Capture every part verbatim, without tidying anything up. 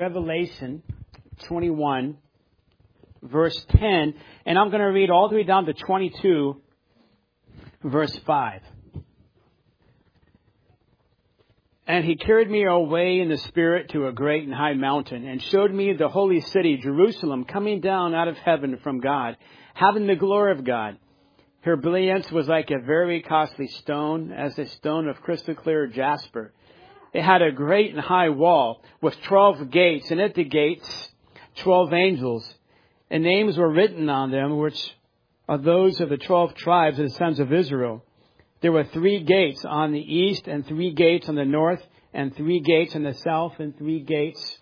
Revelation twenty-one, verse ten, and I'm going to read all the way down to twenty-two, verse five. And he carried me away in the Spirit to a great and high mountain, and showed me the holy city, Jerusalem, coming down out of heaven from God, having the glory of God. Her brilliance was like a very costly stone, as a stone of crystal clear jasper. It had a great and high wall with twelve gates, and at the gates twelve angels. And names were written on them, which are those of the twelve tribes of the sons of Israel. There were three gates on the east, and three gates on the north, and three gates on the south, and three gates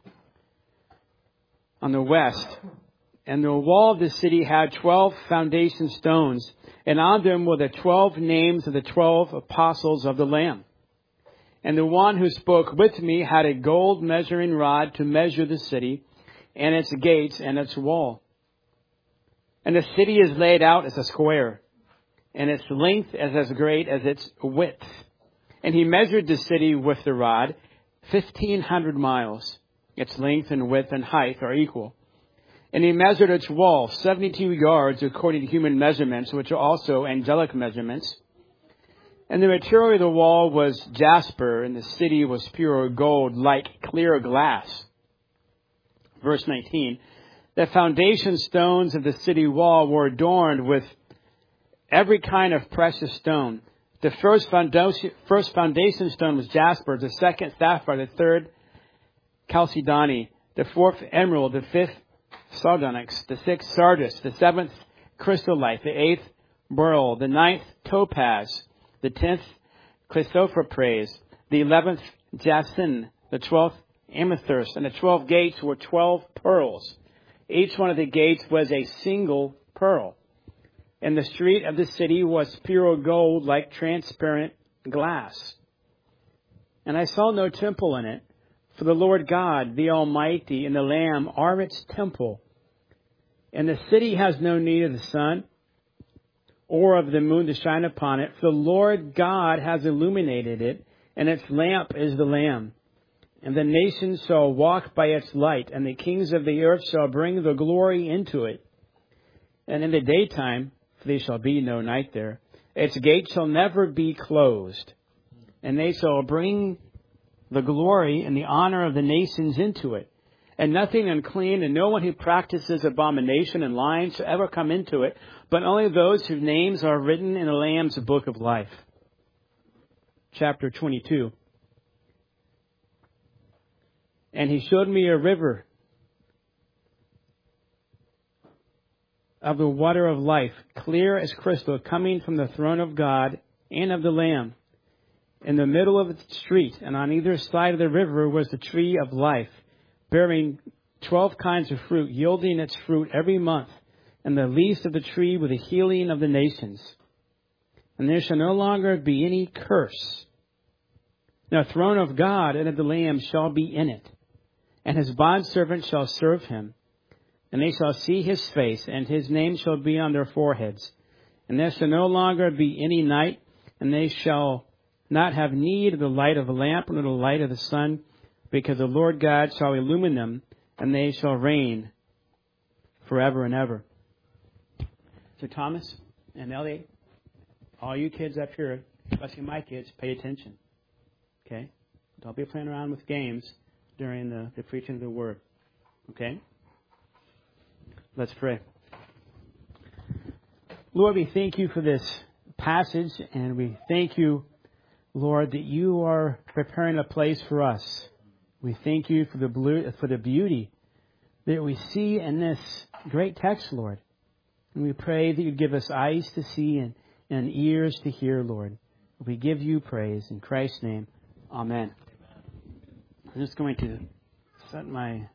on the west. And the wall of the city had twelve foundation stones, and on them were the twelve names of the twelve apostles of the Lamb. And the one who spoke with me had a gold measuring rod to measure the city, and its gates, and its wall. And the city is laid out as a square, and its length is as great as its width. And he measured the city with the rod, fifteen hundred miles. Its length and width and height are equal. And he measured its wall, seventy-two yards according to human measurements, which are also angelic measurements. And the material of the wall was jasper, and the city was pure gold, like clear glass. Verse nineteen, the foundation stones of the city wall were adorned with every kind of precious stone. The first foundation, first foundation stone was jasper, the second sapphire, the third chalcedony, the fourth emerald, the fifth sardonyx, the sixth sardis, the seventh chrysolite, the eighth beryl, the ninth topaz, the tenth chrysoprase, the eleventh jacinth, the twelfth amethyst, and the twelve gates were twelve pearls. Each one of the gates was a single pearl. And the street of the city was pure gold, like transparent glass. And I saw no temple in it, for the Lord God, the Almighty, and the Lamb are its temple. And the city has no need of the sun or of the moon to shine upon it, for the Lord God has illuminated it, and its lamp is the Lamb. And the nations shall walk by its light, and the kings of the earth shall bring the glory into it. And in the daytime, for there shall be no night there, its gate shall never be closed. And they shall bring the glory and the honor of the nations into it. And nothing unclean, and no one who practices abomination and lying shall ever come into it, but only those whose names are written in the Lamb's book of life. Chapter twenty-two. And he showed me a river of the water of life, clear as crystal, coming from the throne of God and of the Lamb. In the middle of the street, and on either side of the river, was the tree of life, bearing twelve kinds of fruit, yielding its fruit every month. And the leaves of the tree were the healing of the nations. And there shall no longer be any curse. The throne of God and of the Lamb shall be in it, and his bondservants shall serve him. And they shall see his face, and his name shall be on their foreheads. And there shall no longer be any night, and they shall not have need of the light of a lamp, nor the light of the sun, because the Lord God shall illumine them, and they shall reign forever and ever. So Thomas and Elliot, all you kids up here, especially my kids, pay attention. Okay? Don't be playing around with games during the, the preaching of the word. Okay? Let's pray. Lord, we thank you for this passage, and we thank you, Lord, that you are preparing a place for us. We thank you for the blue, for the beauty that we see in this great text, Lord. And we pray that you give us eyes to see and, and ears to hear, Lord. We give you praise. In Christ's name, amen. I'm just going to set my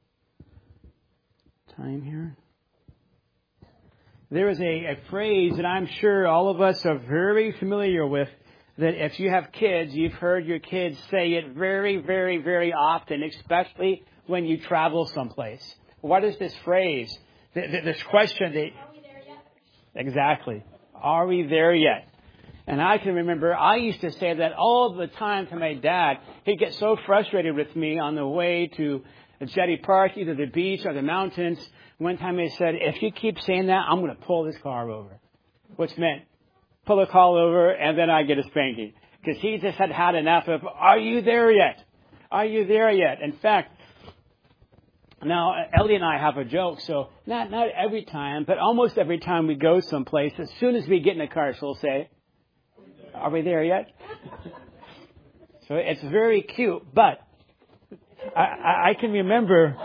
time here. There is a, a phrase that I'm sure all of us are very familiar with, that if you have kids, you've heard your kids say it very, very, very often, especially when you travel someplace. What is this phrase? This question that... Are we there yet? Exactly. Are we there yet? And I can remember I used to say that all the time to my dad. He'd get so frustrated with me on the way to a jetty park, either the beach or the mountains. One time they said, if you keep saying that, I'm going to pull this car over. Which meant pull the car over and then I get a spanking. Because he just had had enough of, are you there yet? Are you there yet? In fact, now Ellie and I have a joke, so not not every time, but almost every time we go someplace, as soon as we get in the car, she'll say, are we there yet? So it's very cute, but I, I, I can remember,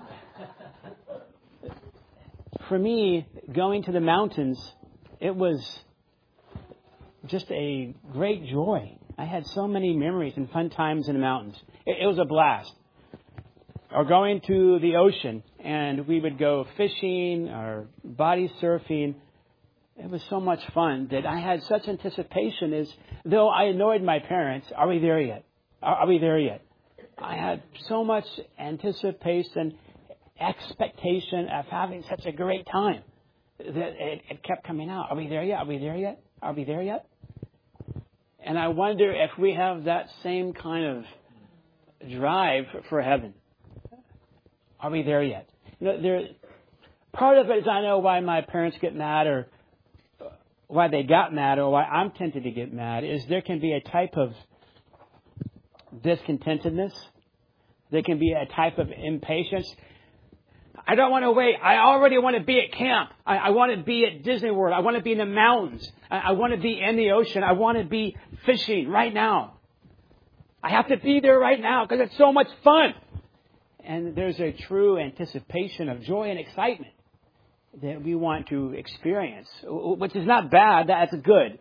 for me, going to the mountains, it was just a great joy. I had so many memories and fun times in the mountains. It, it was a blast. Or going to the ocean, and we would go fishing or body surfing. It was so much fun that I had such anticipation as though I annoyed my parents. Are we there yet? Are, are we there yet? I had so much anticipation, expectation of having such a great time that it, it kept coming out. Are we there yet? Are we there yet? Are we there yet? And I wonder if we have that same kind of drive for heaven. Are we there yet? You know, there, part of it is I know why my parents get mad, or why they got mad, or why I'm tempted to get mad, is there can be a type of discontentedness. There can be a type of impatience. I don't want to wait. I already want to be at camp. I, I want to be at Disney World. I want to be in the mountains. I, I want to be in the ocean. I want to be fishing right now. I have to be there right now because it's so much fun. And there's a true anticipation of joy and excitement that we want to experience, which is not bad. That's good.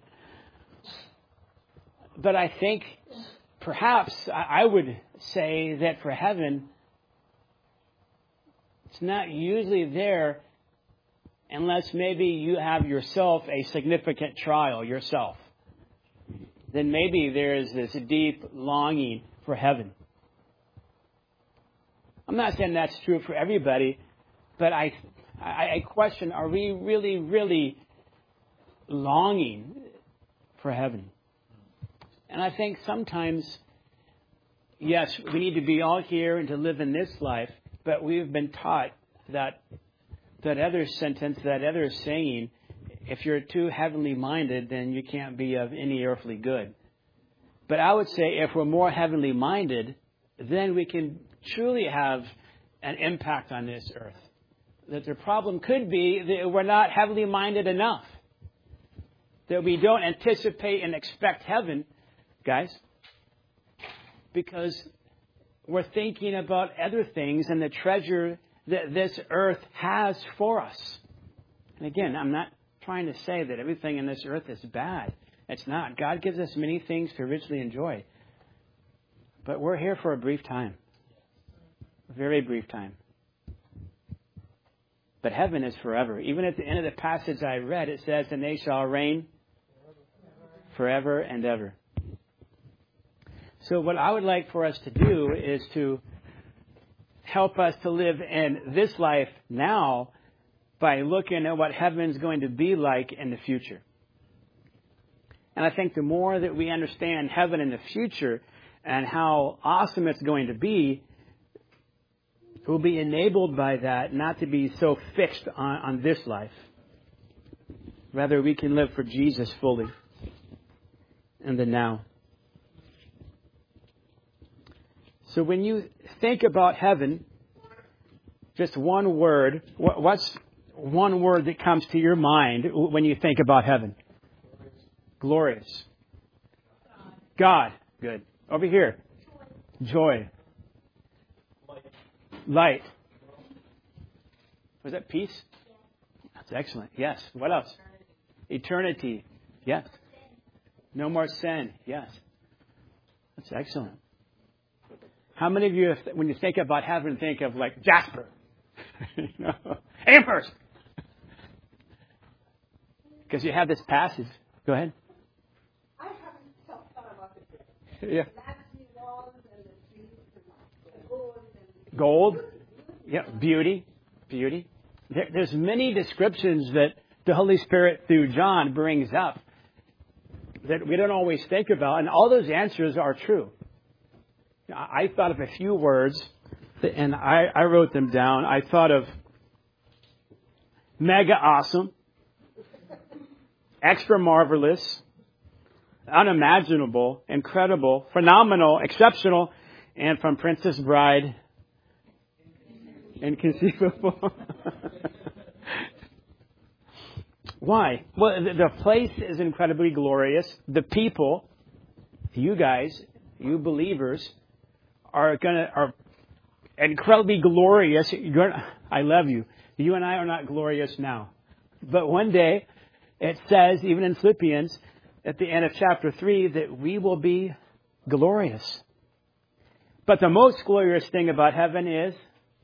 But I think perhaps I would say that for heaven, it's not usually there unless maybe you have yourself a significant trial yourself. Then maybe there is this deep longing for heaven. I'm not saying that's true for everybody, but I, I, I question, are we really, really longing for heaven? And I think sometimes, yes, we need to be all here and to live in this life, but we've been taught that that other sentence, that other saying, if you're too heavenly minded, then you can't be of any earthly good. But I would say if we're more heavenly minded, then we can truly have an impact on this earth. That the problem could be that we're not heavenly minded enough. That we don't anticipate and expect heaven, guys, because we're thinking about other things and the treasure that this earth has for us. And again, I'm not trying to say that everything in this earth is bad. It's not. God gives us many things to richly enjoy. But we're here for a brief time. A very brief time. But heaven is forever. Even at the end of the passage I read, it says, and they shall reign forever and ever. So what I would like for us to do is to help us to live in this life now by looking at what heaven's going to be like in the future. And I think the more that we understand heaven in the future and how awesome it's going to be, we'll be enabled by that not to be so fixed on, on this life. Rather, we can live for Jesus fully in the now. So when you think about heaven, just one word, what's one word that comes to your mind when you think about heaven? Glorious. God. Good. Over here. Joy. Light. Was that peace? That's excellent. Yes. What else? Eternity. Yes. No more sin. Yes. That's excellent. How many of you, when you think about heaven, think of like Jasper? you know? Amherst. Because you have this passage. Go ahead. I haven't thought about it. Yeah. Gold. Gold. Yeah. Beauty. Beauty. There, there's many descriptions that the Holy Spirit through John brings up that we don't always think about. And all those answers are true. I thought of a few words And I, I wrote them down. I thought of mega awesome, extra marvelous, unimaginable, incredible, phenomenal, exceptional, and from Princess Bride, inconceivable. Why? Well, the, the place is incredibly glorious. The people, you guys, you believers, are gonna are incredibly glorious. You're, I love you. You and I are not glorious now, but one day, it says, even in Philippians, at the end of chapter three, that we will be glorious. But the most glorious thing about heaven is,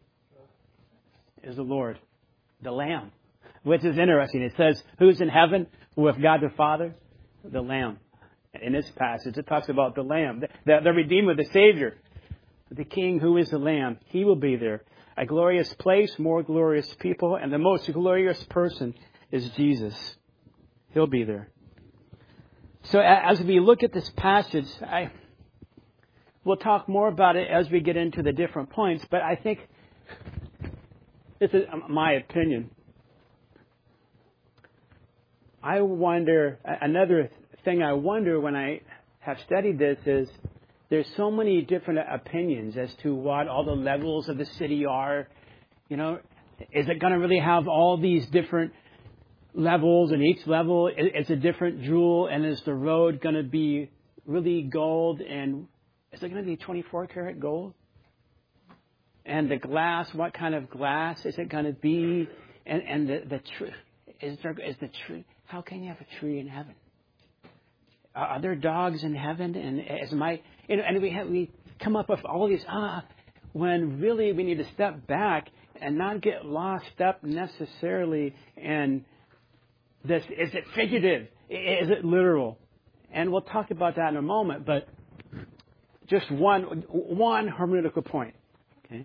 is the Lord, the Lamb, which is interesting. It says, who's in heaven with God the Father? The Lamb. In this passage, it talks about the Lamb, the, the Redeemer, the Savior, the King who is the Lamb. He will be there. A glorious place, more glorious people, and the most glorious person is Jesus. He'll be there. So as we look at this passage, I, we'll talk more about it as we get into the different points, but I think, this is my opinion, I wonder, another thing I wonder when I have studied this is, there's so many different opinions as to what all the levels of the city are. You know, is it going to really have all these different levels, and each level is a different jewel, and is the road going to be really gold, and is it going to be twenty-four karat gold? And the glass, what kind of glass is it going to be? And and the, the tree, is there is the tree? How can you have a tree in heaven? Are there dogs in heaven? And as my you know, and we have, we come up with all these ah, when really we need to step back and not get lost up necessarily in this. Is it figurative? Is it literal? And we'll talk about that in a moment. But just one one hermeneutical point. Okay,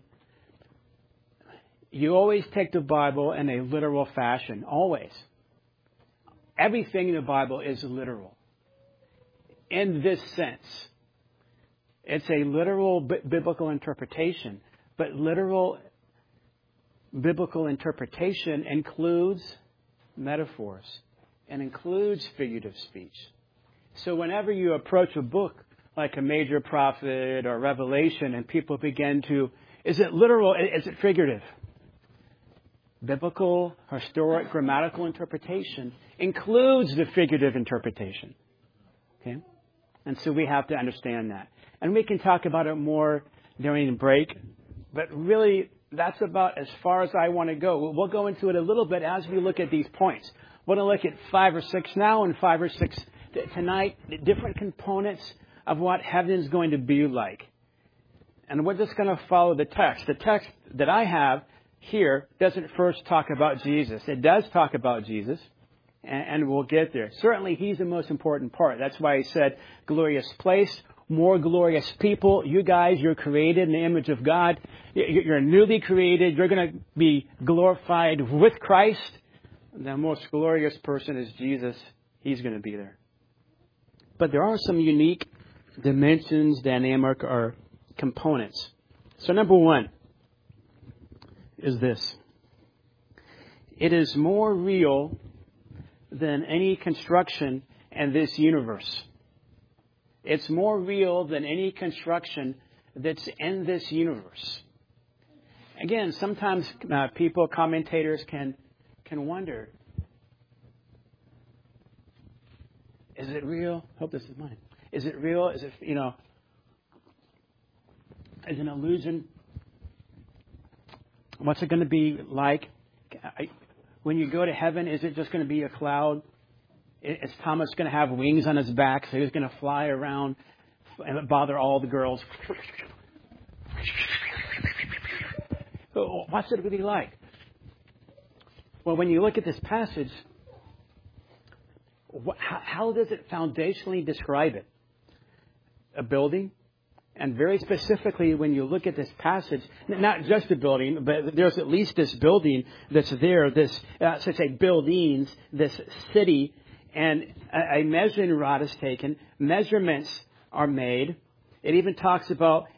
you always take the Bible in a literal fashion. Always, everything in the Bible is literal. In this sense, it's a literal b- biblical interpretation, but literal biblical interpretation includes metaphors and includes figurative speech. So whenever you approach a book like a major prophet or Revelation and people begin to, is it literal? Is it figurative? Biblical, historic, grammatical interpretation includes the figurative interpretation. Okay? And so we have to understand that. And we can talk about it more during the break. But really, that's about as far as I want to go. We'll go into it a little bit as we look at these points. We're going to look at five or six now and five or six t- tonight. The different components of what heaven is going to be like. And we're just going to follow the text. The text that I have here doesn't first talk about Jesus. It does talk about Jesus. And we'll get there. Certainly, He's the most important part. That's why He said, glorious place, more glorious people. You guys, you're created in the image of God. You're newly created. You're going to be glorified with Christ. The most glorious person is Jesus. He's going to be there. But there are some unique dimensions, dynamic, or components. So number one is this. It is more real than any construction in this universe. It's more real than any construction that's in this universe. Again, sometimes uh, people, commentators can can wonder, is it real? I hope this is mine. Is it real? Is it, you know, is it an illusion? What's it going to be like? I, When you go to heaven, is it just going to be a cloud? Is Thomas going to have wings on his back, so he's going to fly around and bother all the girls? What's it really like? Well, when you look at this passage, how does it foundationally describe it? A building? And very specifically, when you look at this passage, not just a building, but there's at least this building that's there, this, uh, so say buildings, this city, and a, a measuring rod is taken, measurements are made. It even talks about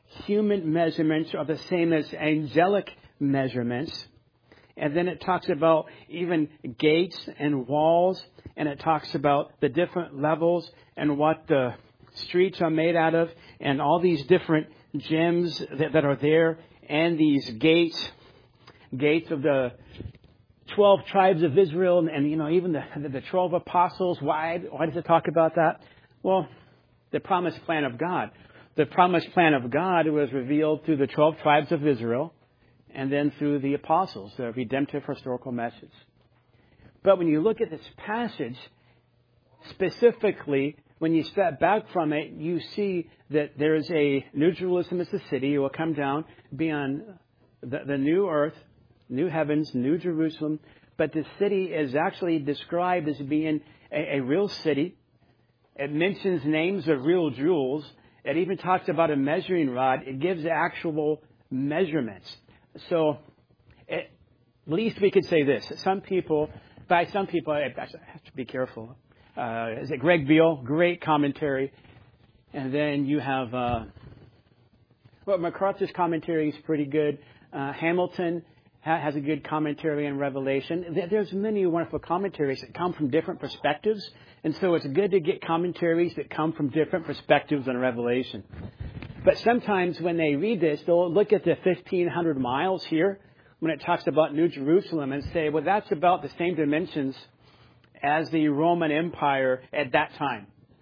human measurements are the same as angelic measurements. And then it talks about even gates and walls, and it talks about the different levels and what the streets are made out of, and all these different gems that, that are there, and these gates, gates of the twelve tribes of Israel, and, and you know, even the, the twelve apostles. Why, why does it talk about that? Well, the promised plan of God. The promised plan of God was revealed through the twelve tribes of Israel, and then through the apostles, the redemptive historical message. But when you look at this passage, specifically, when you step back from it, you see that there is a New Jerusalem as the city. It will come down, be on the, the new earth, new heavens, New Jerusalem. But the city is actually described as being a, a real city. It mentions names of real jewels. It even talks about a measuring rod. It gives actual measurements. So at least we could say this. Some people, by some people, I have to be careful. Uh, is it Greg Beale? Great commentary. And then you have, uh, well, MacArthur's commentary is pretty good. Uh, Hamilton ha- has a good commentary on Revelation. There's many wonderful commentaries that come from different perspectives. And so it's good to get commentaries that come from different perspectives on Revelation. But sometimes when they read this, they'll look at the fifteen hundred miles here when it talks about New Jerusalem and say, well, that's about the same dimensions as the Roman Empire at that time.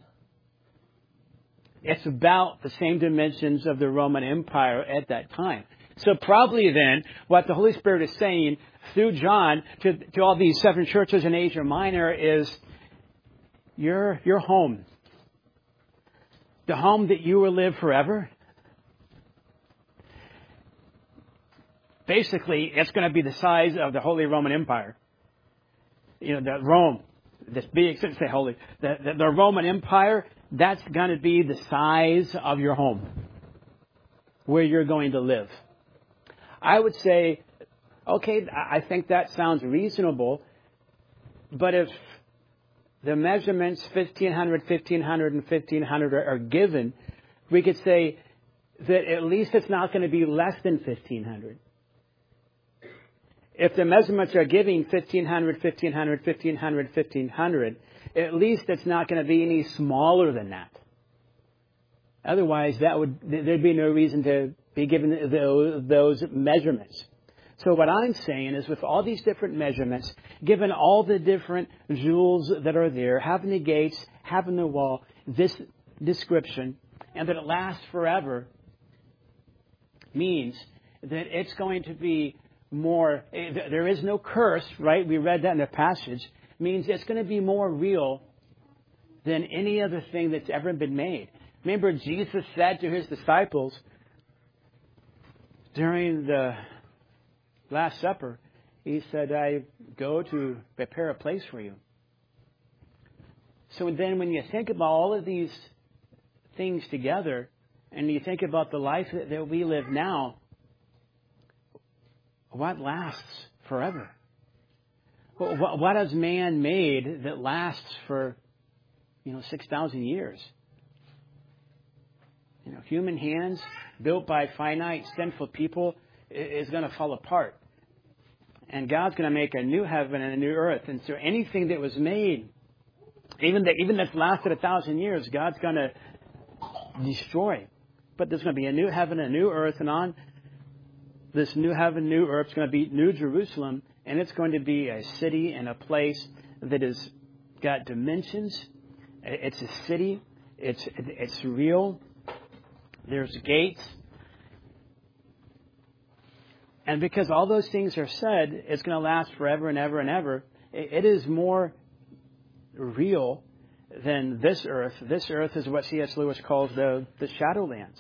It's about the same dimensions of the Roman Empire at that time. So probably then, what the Holy Spirit is saying through John to, to all these seven churches in Asia Minor is, your, your home, the home that you will live forever, basically, it's going to be the size of the Holy Roman Empire. You know, the Rome, this big, say holy, the, the, the Roman Empire, that's going to be the size of your home, where you're going to live. I would say, okay, I think that sounds reasonable, but if the measurements fifteen hundred, fifteen hundred, and fifteen hundred are, are given, we could say that at least it's not going to be less than fifteen hundred. If the measurements are giving fifteen hundred, fifteen hundred, fifteen hundred, fifteen hundred, at least it's not going to be any smaller than that. Otherwise, that would there'd be no reason to be given those, those measurements. So what I'm saying is, with all these different measurements, given all the different jewels that are there, having the gates, having the wall, this description, and that it lasts forever, means that it's going to be more, there is no curse, right? We read that in the passage. Means it's going to be more real than any other thing that's ever been made. Remember, Jesus said to his disciples during the Last Supper, he said, I go to prepare a place for you. So then when you think about all of these things together, and you think about the life that, that we live now, what lasts forever? What, what has man made that lasts for, you know, six thousand years? You know, human hands built by finite, sinful people is going to fall apart. And God's going to make a new heaven and a new earth. And so anything that was made, even that even that's lasted a thousand years, God's going to destroy. But there's going to be a new heaven, a new earth, and on this new heaven, new earth is going to be New Jerusalem, and it's going to be a city and a place that has got dimensions. It's a city. It's it's real. There's gates. And because all those things are said, it's going to last forever and ever and ever. It is more real than this earth. This earth is what C S Lewis calls the, the Shadowlands.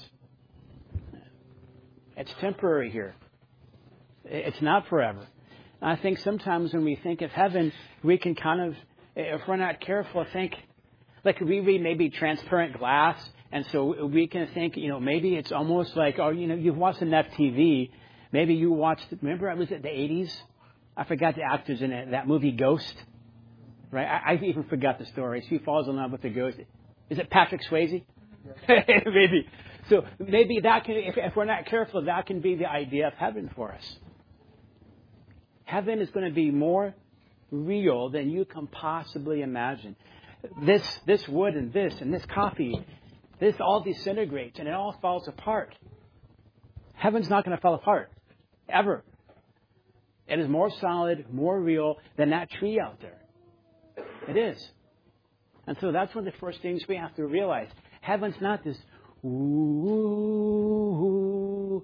It's temporary here. It's not forever. And I think sometimes when we think of heaven, we can kind of, if we're not careful, think, like we read maybe transparent glass, and so we can think, you know, maybe it's almost like, oh, you know, you've watched enough T V. Maybe you watched, remember, it was at the eighties? I forgot the actors in it, that movie Ghost. Right? I, I even forgot the story. She falls in love with the ghost. Is it Patrick Swayze? Maybe. So maybe that can, if, if we're not careful, that can be the idea of heaven for us. Heaven is going to be more real than you can possibly imagine. This, this wood and this and this coffee, this all disintegrates and it all falls apart. Heaven's not going to fall apart. Ever. It is more solid, more real than that tree out there. It is. And so that's one of the first things we have to realize. Heaven's not this ooh,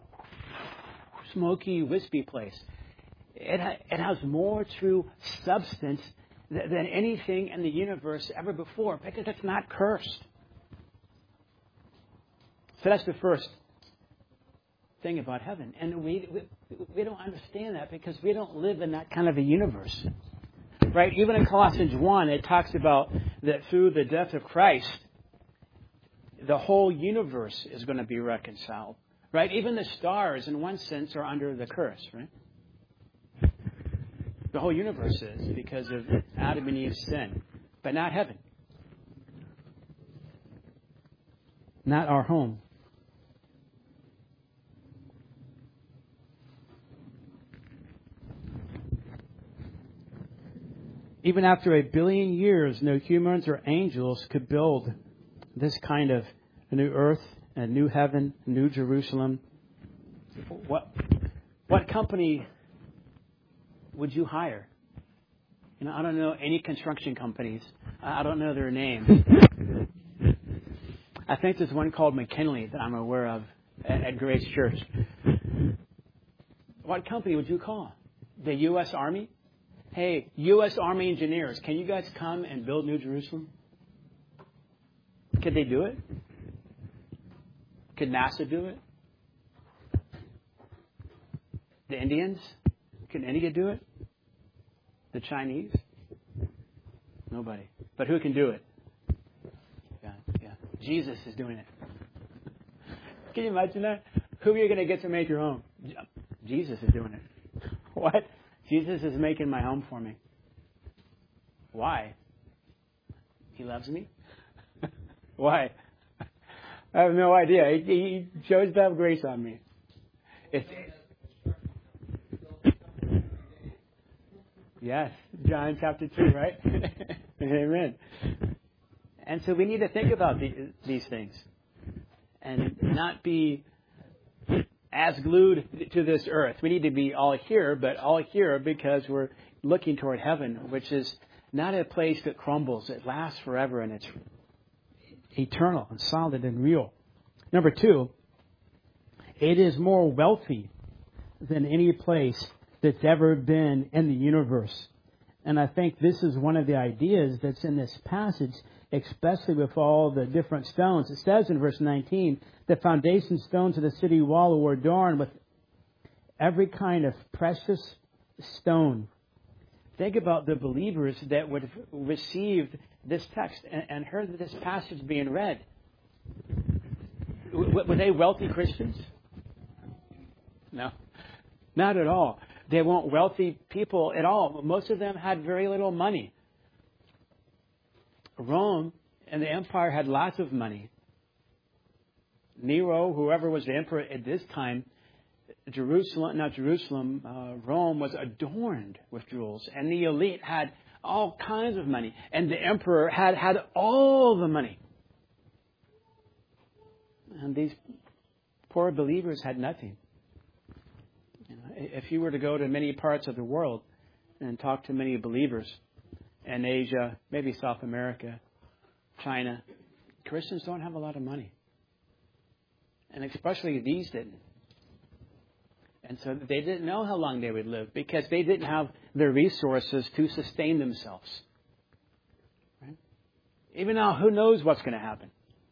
smoky, wispy place. It, ha- it has more true substance th- than anything in the universe ever before, because it's not cursed. So that's the first thing about heaven. And we, we we don't understand that because we don't live in that kind of a universe. Right? Even in Colossians one, it talks about that through the death of Christ, the whole universe is going to be reconciled. Right? Even the stars, in one sense, are under the curse. Right? The whole universe is because of Adam and Eve's sin. But not heaven. Not our home. Even after a billion years, no humans or angels could build this kind of a new earth, a new heaven, a new Jerusalem. What what company would you hire? You know, I don't know any construction companies. I don't know their names. I think there's one called McKinley that I'm aware of at, at Grace Church. What company would you call? The U S Army? Hey, U S Army engineers, can you guys come and build New Jerusalem? Could they do it? Could NASA do it? The Indians? Can India do it? The Chinese? Nobody. But who can do it? Yeah, yeah. Jesus is doing it. Can you imagine that? Who are you going to get to make your home? Jesus is doing it. What? Jesus is making my home for me. Why? He loves me? Why? I have no idea. He, he chose to have grace on me. It's, yes, John chapter two, right? Amen. And so we need to think about the, these things and not be as glued to this earth. We need to be all here, but all here because we're looking toward heaven, which is not a place that crumbles. It lasts forever and it's eternal and solid and real. Number two, it is more wealthy than any place that's ever been in the universe. And I think this is one of the ideas that's in this passage, especially with all the different stones. It says in verse nineteen, the foundation stones of the city wall were adorned with every kind of precious stone. Think about the believers that would have received this text and, and heard this passage being read. Were they wealthy Christians? No, not at all. They weren't wealthy people at all. Most of them had very little money. Rome and the empire had lots of money. Nero, whoever was the emperor at this time, Jerusalem, not Jerusalem, uh, Rome was adorned with jewels. And the elite had all kinds of money. And the emperor had had all the money. And these poor believers had nothing. You know, if you were to go to many parts of the world and talk to many believers in Asia, maybe South America, China, Christians don't have a lot of money. And especially these didn't. And so they didn't know how long they would live because they didn't have the resources to sustain themselves. Right? Even now, who knows what's going to happen?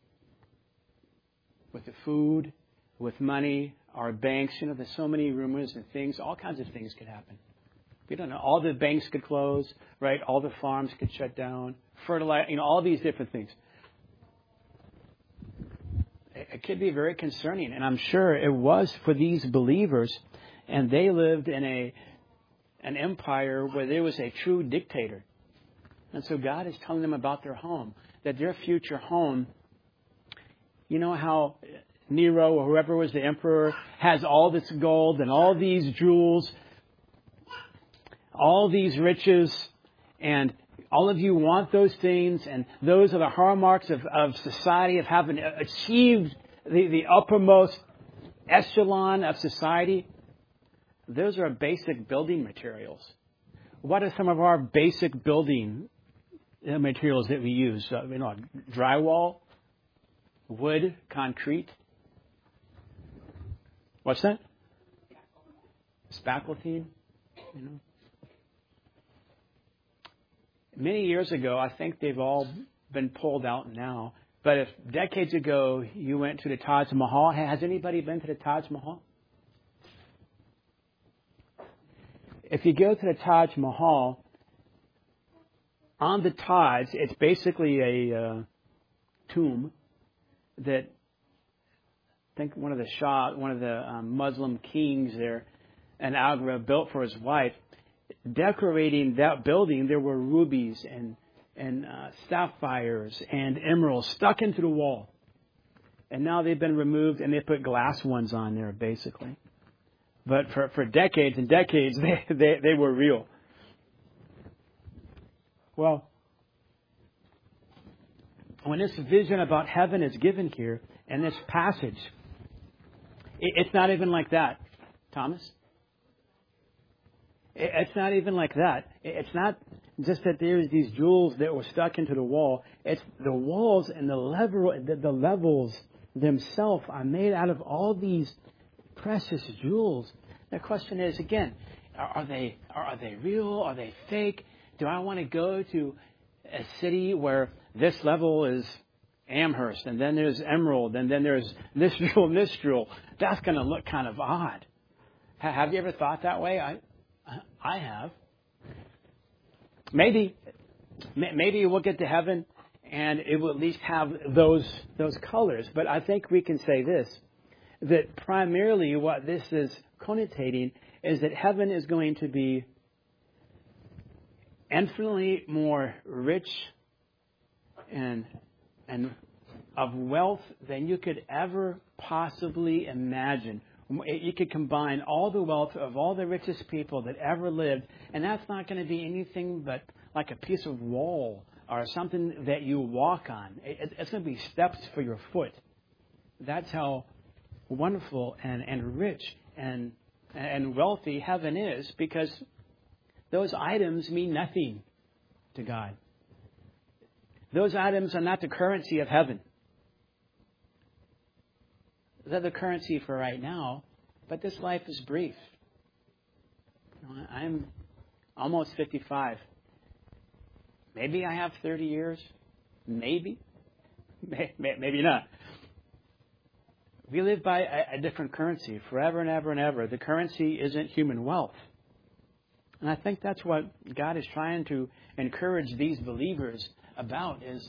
With the food, with money, our banks, you know, there's so many rumors and things, all kinds of things could happen. We don't know. All the banks could close, right? All the farms could shut down, fertilize, you know, all these different things. It could be very concerning, and I'm sure it was for these believers, and they lived in a an empire where there was a true dictator. And so God is telling them about their home, that their future home You know how Nero or whoever was the emperor has all this gold and all these jewels, all these riches, and all of you want those things, and those are the hallmarks of, of society, of having achieved the, the uppermost echelon of society. Those are basic building materials. What are some of our basic building materials that we use? Uh, you know, drywall, wood, concrete. What's that? Spackleteen. You know. Many years ago, I think they've all been pulled out now. But if decades ago you went to the Taj Mahal, has anybody been to the Taj Mahal? If you go to the Taj Mahal, on the Taj, it's basically a uh, tomb that I think one of the Shah, one of the um, Muslim kings there, an Agra built for his wife. Decorating that building, there were rubies and and uh, sapphires and emeralds stuck into the wall. And now they've been removed and they put glass ones on there, basically. But for, for decades and decades, they, they, they were real. Well, when this vision about heaven is given here, in this passage, it, it's not even like that, Thomas. It's not even like that. It's not just that there's these jewels that were stuck into the wall. It's the walls and the level, the, the levels themselves are made out of all these precious jewels. The question is, again, are, are they are, are they real? Are they fake? Do I want to go to a city where this level is Amherst, and then there's Emerald, and then there's this jewel and this jewel? That's going to look kind of odd. Have you ever thought that way? I I have. Maybe, maybe we'll get to heaven and it will at least have those those colors. But I think we can say this, that primarily what this is connotating is that heaven is going to be infinitely more rich and and of wealth than you could ever possibly imagine. You could combine all the wealth of all the richest people that ever lived, and that's not going to be anything but like a piece of wall or something that you walk on. It's going to be steps for your foot. That's how wonderful and, and rich and and wealthy heaven is, because those items mean nothing to God. Those items are not the currency of heaven. They're the currency for right now, but this life is brief. I'm almost fifty-five. Maybe I have thirty years. Maybe. Maybe not. We live by a different currency forever and ever and ever. The currency isn't human wealth. And I think that's what God is trying to encourage these believers about, is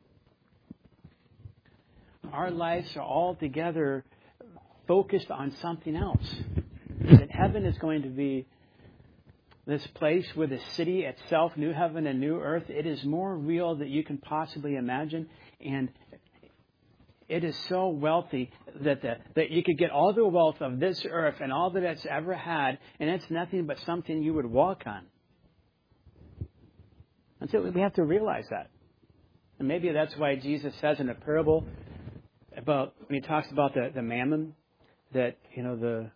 our lives are altogether focused on something else. That heaven is going to be this place where the city itself, new heaven and new earth, it is more real than you can possibly imagine. And it is so wealthy that the, that you could get all the wealth of this earth and all that it's ever had, and it's nothing but something you would walk on. And so we have to realize that. And maybe that's why Jesus says in a parable about, when he talks about the, the mammon, that, you know, the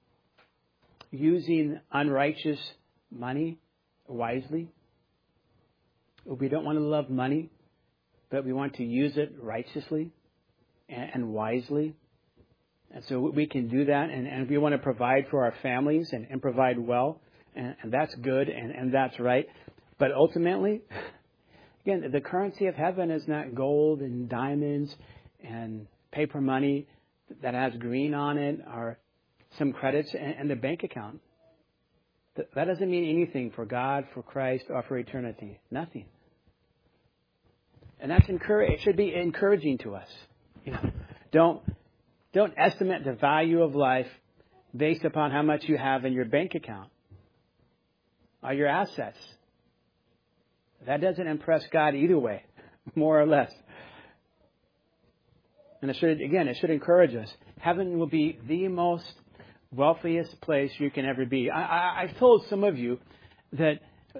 using unrighteous money wisely. We don't want to love money, but we want to use it righteously and, and wisely. And so we can do that, and, and we want to provide for our families and, and provide well, and, and that's good, and, and that's right. But ultimately, again, the currency of heaven is not gold and diamonds and paper money that has green on it, or some credits in the bank account. That doesn't mean anything for God, for Christ, or for eternity. Nothing. And that's encourage. It should be encouraging to us. You know, don't don't estimate the value of life based upon how much you have in your bank account or your assets. That doesn't impress God either way, more or less. And it should, again, it should encourage us. Heaven will be the most wealthiest place you can ever be. I, I, I've told some of you that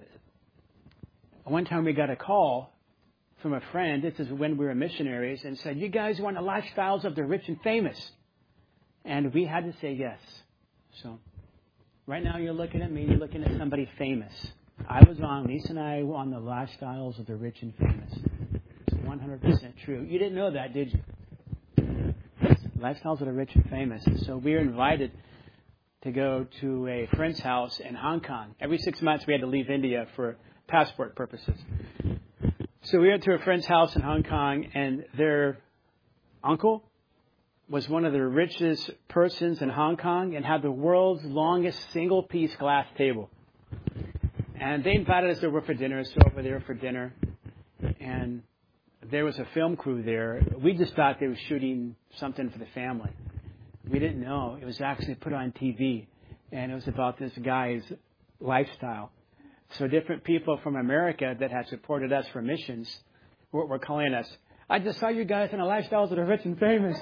one time we got a call from a friend, this is when we were missionaries, and said, you guys want the lifestyles of the rich and famous. And we had to say yes. So right now you're looking at me, you're looking at somebody famous. I was on, Lisa and I were on the lifestyles of the rich and famous. It's one hundred percent true. You didn't know that, did you? Lifestyles of the rich and famous. So we were invited to go to a friend's house in Hong Kong. Every six months we had to leave India for passport purposes. So we went to a friend's house in Hong Kong, and their uncle was one of the richest persons in Hong Kong and had the world's longest single-piece glass table. And they invited us over for dinner, so over there for dinner. And there was a film crew there. We just thought they were shooting something for the family. We didn't know. It was actually put on T V, and it was about this guy's lifestyle. So different people from America that had supported us for missions were, were calling us, I just saw you guys in the lifestyles of the rich and famous.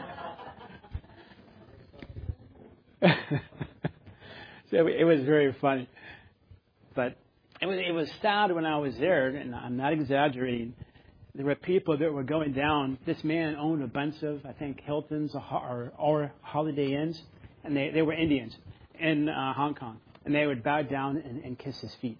So it was very funny. But it was, it was sad when I was there, and I'm not exaggerating. There were people that were going down. This man owned a bunch of, I think, Hiltons or, or Holiday Inns, and they, they were Indians in uh, Hong Kong. And they would bow down and, and kiss his feet.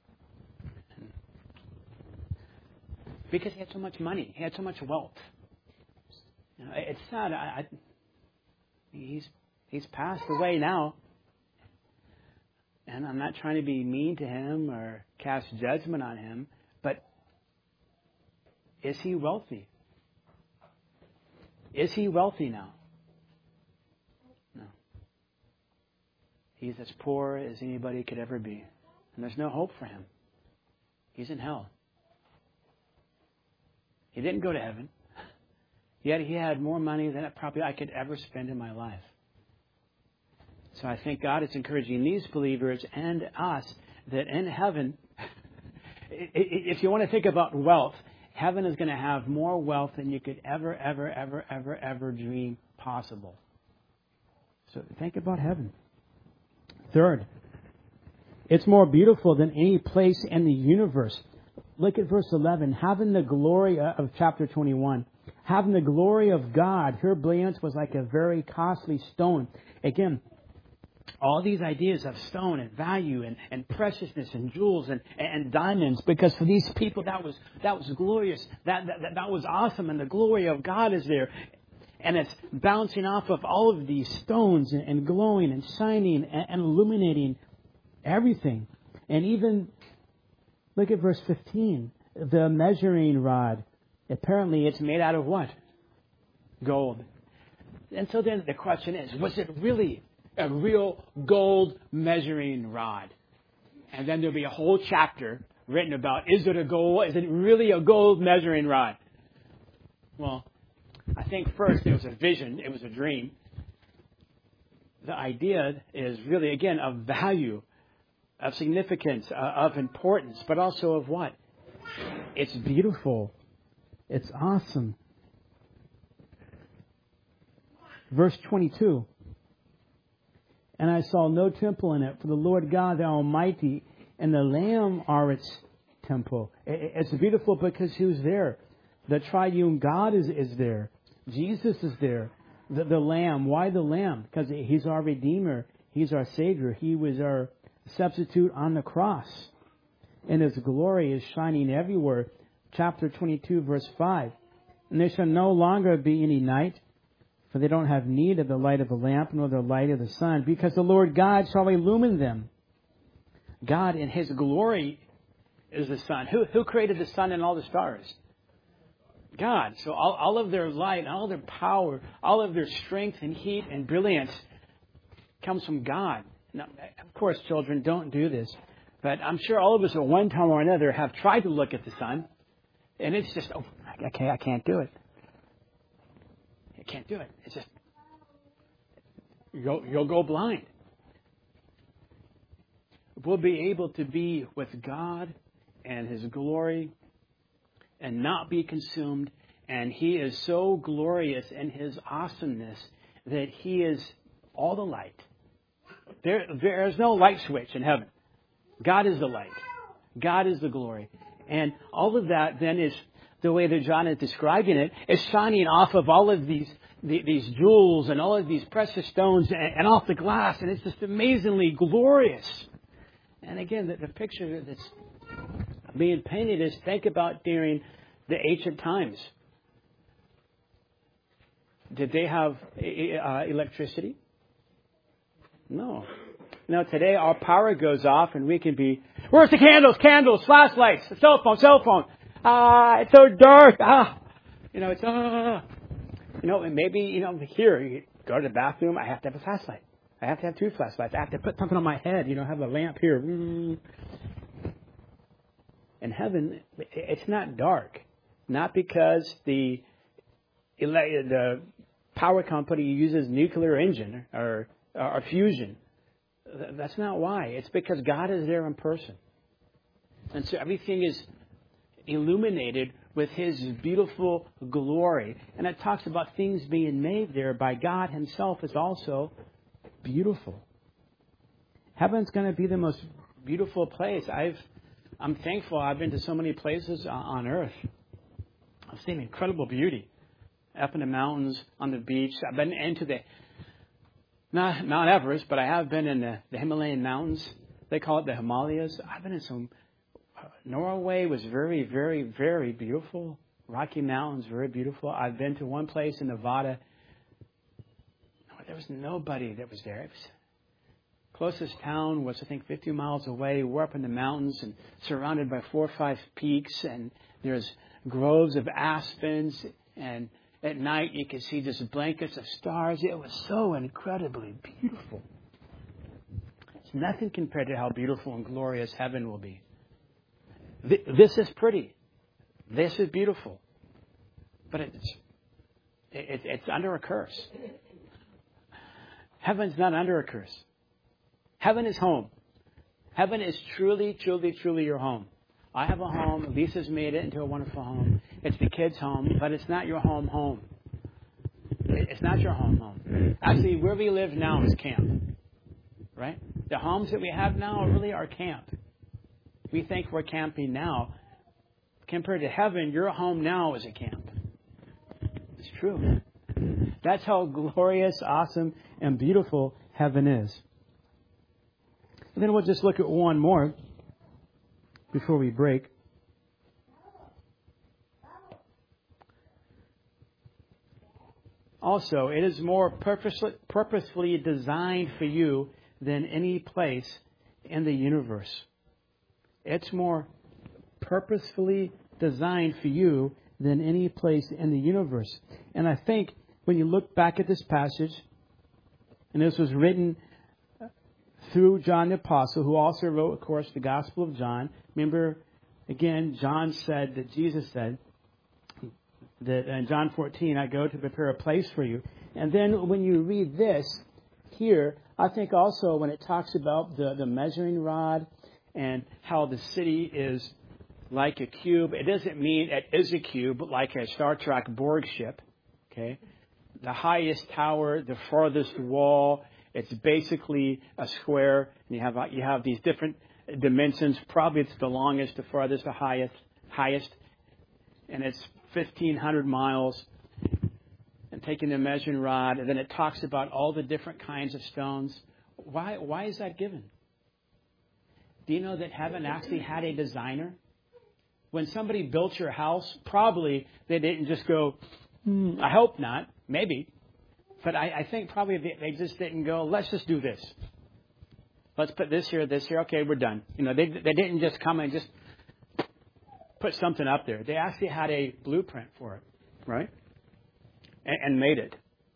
Because he had so much money. He had so much wealth. You know, it's sad. I, I, he's, he's passed away now. And I'm not trying to be mean to him or cast judgment on him. But is he wealthy? Is he wealthy now? No. He's as poor as anybody could ever be. And there's no hope for him. He's in hell. He didn't go to heaven. Yet he had more money than probably I could ever spend in my life. So I think God is encouraging these believers and us that in heaven, if you want to think about wealth, heaven is going to have more wealth than you could ever, ever, ever, ever, ever dream possible. So think about heaven. Third, it's more beautiful than any place in the universe. Look at verse eleven. Having the glory of chapter twenty-one. Having the glory of God. Her brilliance was like a very costly stone. Again, all these ideas of stone and value and, and preciousness and jewels and, and diamonds, because for these people that was that was glorious. That, that, that was awesome, and the glory of God is there. And it's bouncing off of all of these stones and, and glowing and shining and, and illuminating everything. And even, look at verse fifteen. The measuring rod. Apparently it's made out of what? Gold. And so then the question is, was it really a real gold measuring rod? And then there'll be a whole chapter written about, is it a gold, is it really a gold measuring rod? Well, I think first it was a vision, it was a dream. The idea is really, again, of value, of significance, uh, of importance, but also of what? It's beautiful. It's awesome. Verse twenty-two. And I saw no temple in it, for the Lord God, the Almighty, and the Lamb are its temple. It's beautiful because who's there? The triune God is, is there. Jesus is there. The, the Lamb. Why the Lamb? Because He's our Redeemer. He's our Savior. He was our substitute on the cross. And His glory is shining everywhere. Chapter twenty-two, verse five. And there shall no longer be any night, for they don't have need of the light of a lamp, nor the light of the sun, because the Lord God shall illumine them. God in His glory is the sun. Who, who created the sun and all the stars? God. So all, all of their light, all their power, all of their strength and heat and brilliance comes from God. Now, of course, children, don't do this. But I'm sure all of us at one time or another have tried to look at the sun. And it's just, oh, I can't, I can't do it. I can't do it. It's just, you'll, you'll go blind. We'll be able to be with God and His glory and not be consumed And He is so glorious in His awesomeness that He is all the light. There, there is no light switch in heaven. God is the light. God is the glory. And all of that then is the way that John is describing it, is shining off of all of these these jewels and all of these precious stones and, and off the glass. And it's just amazingly glorious. And again, the, the picture that's being painted is, think about during the ancient times. Did they have uh, electricity? No. Now, today our power goes off and we can be, where's the candles, candles, flashlights, cell phone, cell phone. Ah, it's so dark. Ah, you know, it's, ah. You know, and maybe, you know, here, you go to the bathroom, I have to have a flashlight. I have to have two flashlights. I have to put something on my head, you know, have a lamp here. In heaven, it's not dark. Not because the the power company uses nuclear engine or, or fusion. That's not why. It's because God is there in person. And so everything is illuminated with His beautiful glory. And it talks about things being made there by God Himself is also beautiful. Heaven's going to be the most beautiful place. I've, I'm thankful I've been to so many places on earth. I've seen incredible beauty. Up in the mountains, on the beach. I've been into the, not Mount Everest, but I have been in the, the Himalayan mountains. They call it the Himalayas. I've been in some, uh, Norway was very, very, very beautiful. Rocky Mountains, very beautiful. I've been to one place in Nevada. There was nobody that was there. It was, closest town was, I think, fifty miles away. We're up in the mountains and surrounded by four or five peaks. And there's groves of aspens. And at night, you could see just blankets of stars. It was so incredibly beautiful. It's nothing compared to how beautiful and glorious heaven will be. This is pretty. This is beautiful. But it's, it, it's under a curse. Heaven's not under a curse. Heaven is home. Heaven is truly, truly, truly your home. I have a home. Lisa's made it into a wonderful home. It's the kids' home, but it's not your home home. It's not your home home. Actually, where we live now is camp. Right? The homes that we have now really are camp. We think we're camping now. Compared to heaven, your home now is a camp. It's true. That's how glorious, awesome, and beautiful heaven is. And then we'll just look at one more before we break. Also, it is more purposely, purposefully designed for you than any place in the universe. It's more purposefully designed for you than any place in the universe. And I think when you look back at this passage, and this was written through John the Apostle, who also wrote, of course, the Gospel of John. Remember, again, John said that Jesus said that in John fourteen, I go to prepare a place for you. And then when you read this here, I think also when it talks about the, the measuring rod and how the city is like a cube, it doesn't mean it is a cube like a Star Trek Borg ship. Okay, the highest tower, the farthest wall, it's basically a square. And you have you have these different dimensions. Probably it's the longest, the farthest, the highest, highest, and it's fifteen hundred miles. And taking the measuring rod, and then it talks about all the different kinds of stones. Why? Why is that given? Do you know that heaven actually had a designer? When somebody built your house, probably they didn't just go, hmm, I hope not, maybe. But I, I think probably they, they just didn't go, let's just do this. Let's put this here, this here. Okay, we're done. You know, they they didn't just come and just put something up there. They actually had a blueprint for it, right? And, and made it.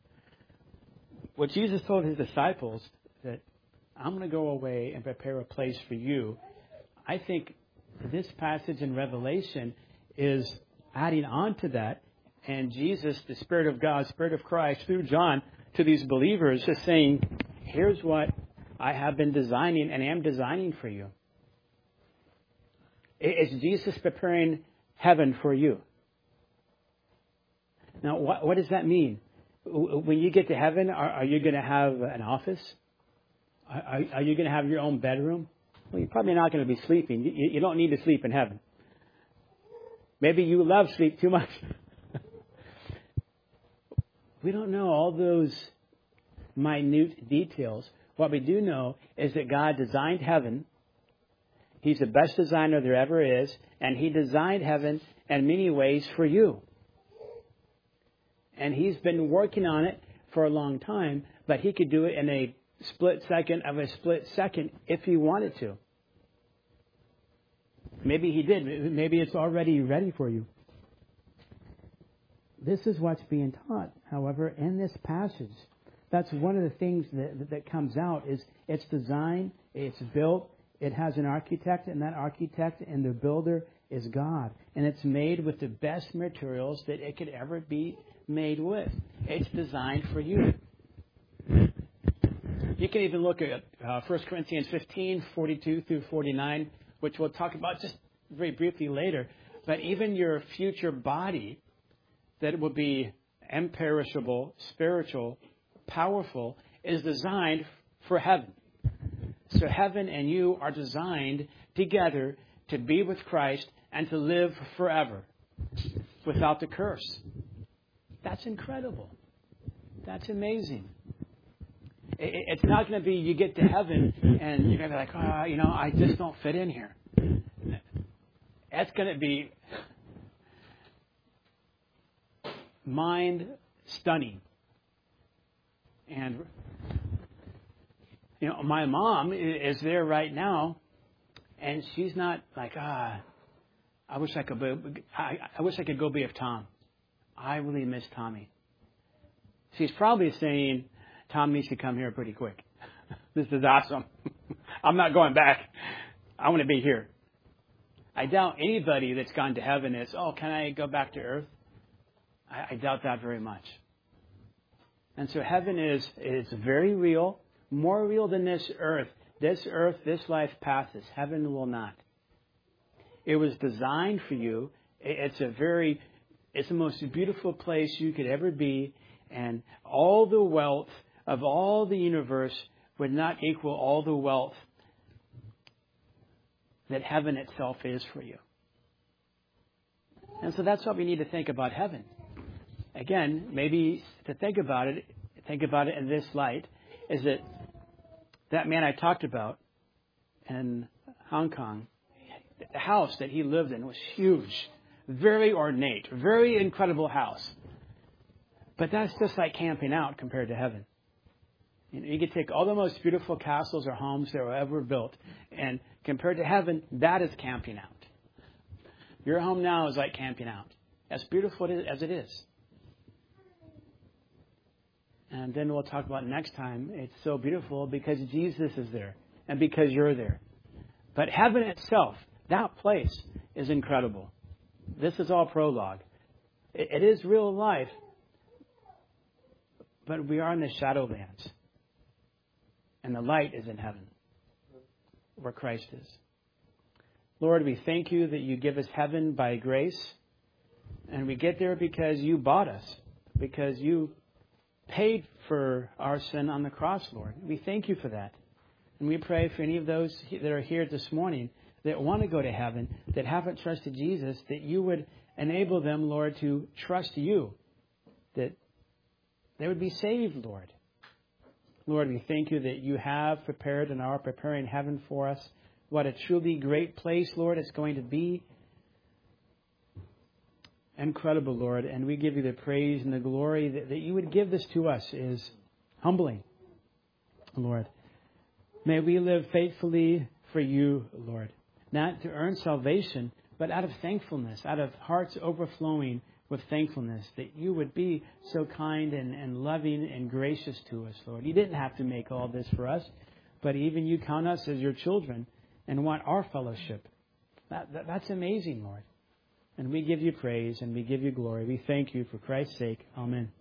What Jesus told his disciples, that I'm going to go away and prepare a place for you. I think this passage in Revelation is adding on to that. And Jesus, the Spirit of God, Spirit of Christ, through John, to these believers, is saying, here's what I have been designing and am designing for you. Is Jesus preparing heaven for you? Now, what, what does that mean? When you get to heaven, are, are you going to have an office? Are, are you going to have your own bedroom? Well, you're probably not going to be sleeping. You, you don't need to sleep in heaven. Maybe you love sleep too much. We don't know all those minute details. What we do know is that God designed heaven. He's the best designer there ever is. And He designed heaven in many ways for you. And He's been working on it for a long time, but He could do it in a split second of a split second if He wanted to. Maybe He did. Maybe it's already ready for you. This is what's being taught, however, in this passage. That's one of the things that, that comes out is it's designed, it's built, it has an architect, and that architect and the builder is God. And it's made with the best materials that it could ever be made with. It's designed for you. You can even look at uh, First Corinthians fifteen, forty-two through forty-nine, which we'll talk about just very briefly later. But even your future body, that will be imperishable, spiritual, powerful, is designed for heaven. So heaven and you are designed together to be with Christ and to live forever without the curse. That's incredible. That's amazing. It's not going to be you get to heaven and you're going to be like, oh, you know, I just don't fit in here. That's going to be mind stunning. And, you know, my mom is there right now, and she's not like, ah, I wish I could be, I, I wish I could go be with Tom. I really miss Tommy. She's probably saying, Tom needs to come here pretty quick. This is awesome. I'm not going back. I want to be here. I doubt anybody that's gone to heaven is, oh, can I go back to earth? I, I doubt that very much. And so heaven is, is very real, more real than this earth. This earth, this life passes. Heaven will not. It was designed for you. It's a very, it's the most beautiful place you could ever be. And all the wealth of all the universe would not equal all the wealth that heaven itself is for you. And so that's what we need to think about heaven. Again, maybe to think about it, think about it in this light, is that that man I talked about in Hong Kong, the house that he lived in was huge, very ornate, very incredible house. But that's just like camping out compared to heaven. You know, you could take all the most beautiful castles or homes that were ever built, and compared to heaven, that is camping out. Your home now is like camping out, as beautiful as it is. And then we'll talk about next time. It's so beautiful because Jesus is there and because you're there. But heaven itself, that place, is incredible. This is all prologue. It, it is real life, but we are in the shadowlands. And the light is in heaven, where Christ is. Lord, we thank you that you give us heaven by grace. And we get there because you bought us, because you paid for our sin on the cross, Lord. We thank you for that. And we pray for any of those that are here this morning that want to go to heaven, that haven't trusted Jesus, that you would enable them, Lord, to trust you, that they would be saved, Lord. Lord, we thank you that you have prepared and are preparing heaven for us. What a truly great place, Lord, it's going to be. Incredible, Lord. And we give you the praise and the glory that, that you would give this to us is humbling, Lord. May we live faithfully for you, Lord. Not to earn salvation, but out of thankfulness, out of hearts overflowing with thankfulness, that you would be so kind and, and loving and gracious to us, Lord. You didn't have to make all this for us, but even you count us as your children and want our fellowship. That, that, that's amazing, Lord. And we give you praise and we give you glory. We thank you for Christ's sake. Amen.